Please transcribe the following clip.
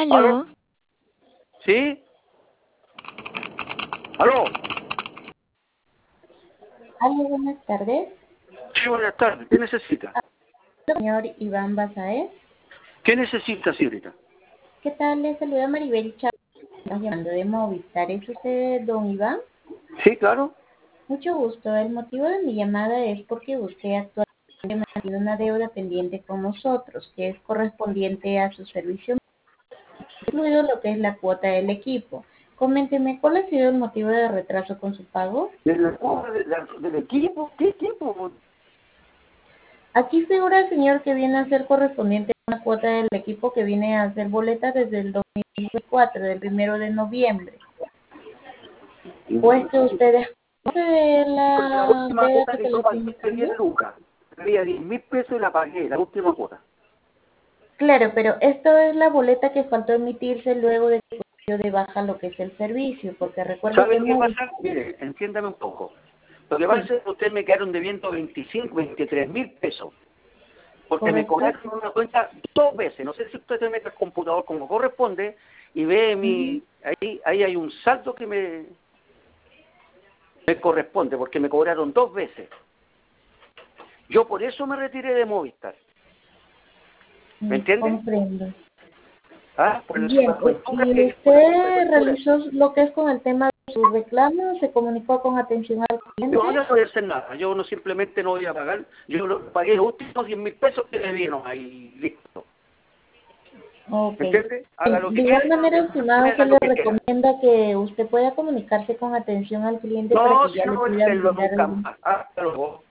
¿Aló? ¿Aló? ¿Sí? ¿Aló? Aló, buenas tardes. Sí, buenas tardes. ¿Qué necesita? Señor Iván Basaez. ¿Qué necesita, señorita? ¿Qué tal? Le saluda Maribel Chávez. Estamos llamando de Movistar. ¿Es usted don Iván? Sí, claro. Mucho gusto. El motivo de mi llamada es porque usted actualmente mantiene una deuda pendiente con nosotros, que es correspondiente a su servicio, incluido lo que es la cuota del equipo. Coménteme, ¿cuál ha sido el motivo de retraso con su pago? ¿Del equipo? ¿Qué equipo? Aquí figura, señor, que viene a ser correspondiente a una cuota del equipo que viene a ser boleta desde el 2004, del 1 de noviembre. ¿O es que ustedes conocen La la última deuda cuota que que se yo les está pagué fue 10 indicando? lucas. Había 10.000 pesos y la pagué, la última cuota. Claro, pero esto es la boleta que faltó emitirse luego de que dio de baja lo que es el servicio, porque recuerde ¿Sabe que lo que Móvil, pasa? Mire, entiéndame un poco. Lo que pasa sí, es que ustedes me quedaron debiendo 23.000 pesos. Porque me correcto. cobraron una cuenta 2 veces. No sé si usted se mete al computador como corresponde y ve Ujú. ahí hay un saldo que me corresponde, porque me cobraron 2 veces. Yo por eso me retiré de Movistar. ¿Me entiende? Comprendo. ¿Ah? Por la Bien, cobertura ¿y por la usted cobertura. realizó lo que es con el tema de su reclamo? ¿Se comunicó con atención al cliente? Yo no voy a hacer nada. Yo no simplemente no voy a pagar. Yo pagué los últimos 10.000 pesos que me dieron ahí. Listo. Ok. ¿Me entiende? Haga lo De que igual quiera. manera, estimado, se Haga lo le que quiera. recomienda que usted pueda comunicarse con atención al cliente para No, que si ya no le voy a puedan hacerlo brindar nunca algún... más. Hasta luego.